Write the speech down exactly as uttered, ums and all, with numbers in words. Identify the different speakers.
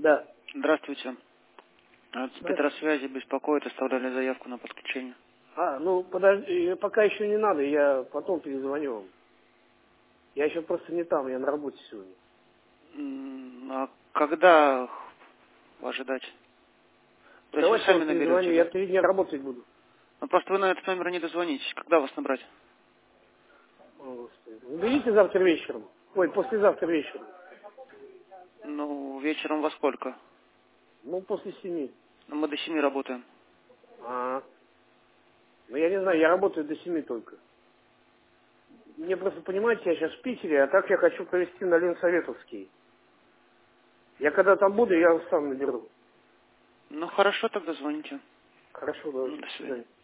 Speaker 1: Да.
Speaker 2: Здравствуйте. От спецсвязи беспокоит, оставляли заявку на подключение.
Speaker 1: А, ну подожди, пока еще не надо, я потом перезвоню вам. Я еще просто не там, я на работе сегодня.
Speaker 2: М, А когда ожидать? То есть вы
Speaker 1: Давайте я
Speaker 2: сами
Speaker 1: вам перезвоню,
Speaker 2: наберете,
Speaker 1: я
Speaker 2: да?
Speaker 1: три дня работать буду.
Speaker 2: Ну просто вы на этот номер не дозвонитесь. Когда вас набрать?
Speaker 1: О, Господи. Наберите завтра вечером. Ой, послезавтра вечером.
Speaker 2: Ну, вечером во сколько?
Speaker 1: Ну, после семи.
Speaker 2: Ну, мы до семи работаем.
Speaker 1: А, ну я не знаю, я работаю до семи только. Мне просто, понимаете, я сейчас в Питере, а так я хочу провести на Ленсоветовский. Я когда там буду, я вас сам наберу.
Speaker 2: Ну хорошо, тогда звоните.
Speaker 1: Хорошо,
Speaker 2: Ну,
Speaker 1: давайте,
Speaker 2: до
Speaker 1: до
Speaker 2: свидания.
Speaker 1: свидания.